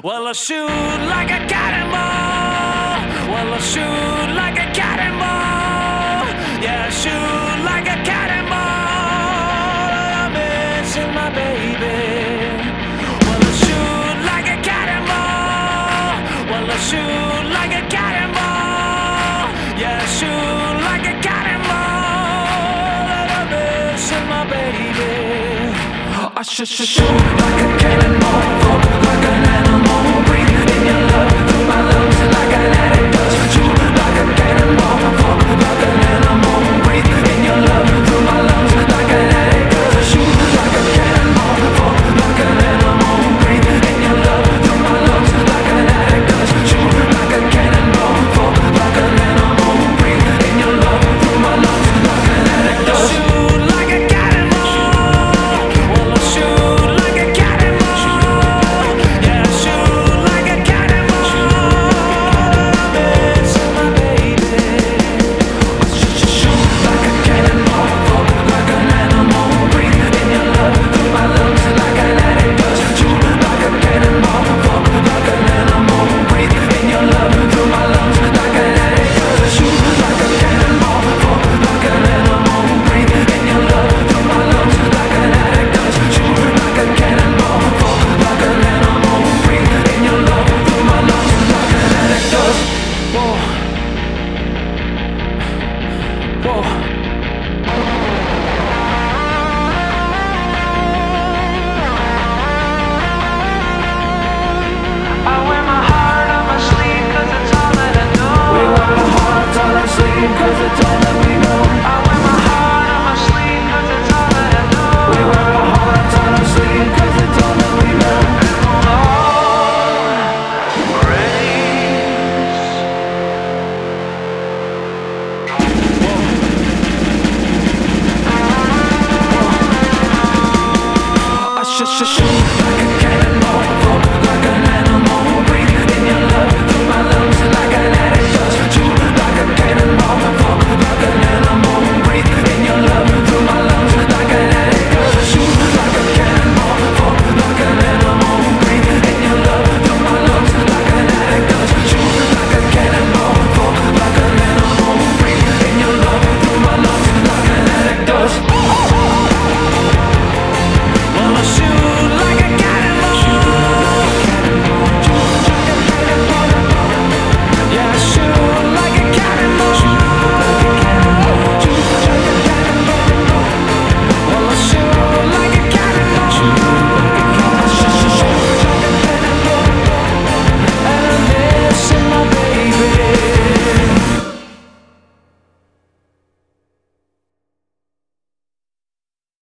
Well, I shoot like a cannonball. Well, I shoot like a cannonball. Yeah, I shoot like a cannonball. I'm missing my baby. Well, I shoot like a cannonball. Well, I shoot like a cannonball. Yeah, I shoot like a cannonball. And I'm missing my baby. I shoot like a cannonball, fuck like an animal, breathe in your love through my lungs like an addict does. Shoot like a cannonball, fuck like an animal, breathe in your love through my lungs like an addict does. Shoot like a cannonball, fuck like an animal, breathe in your love through my lungs like an addict does. Shoot like a cannonball, fuck like an animal, breathe in your love through my lungs like an addict does. Shoot like a cannonball. Well, I shoot like a cannonball. Yeah, I shoot like a cannonball. I'm missing my baby. I shoot like a cannonball, fuck like an animal, breathe in your love through my lungs like an addict does. Shoot like a cannonball, fuck like an animal, breathe in your love through my lungs like an addict does. Shoot like a cannonball, fuck like an animal, breathe in your love through my lungs like an addict does. Shoot like a cannonball, fuck like an animal, breathe in your love through my lungs like an addict does. Whoa, whoa. I wear my heart on my sleeve 'cause it's all that I know. We wear our hearts on our sleeve 'cause it's all that we know. I wear my heart on my sleeve 'cause it's all that I know. We wear our hearts on our sleeve 'cause it's all that we know. Shoot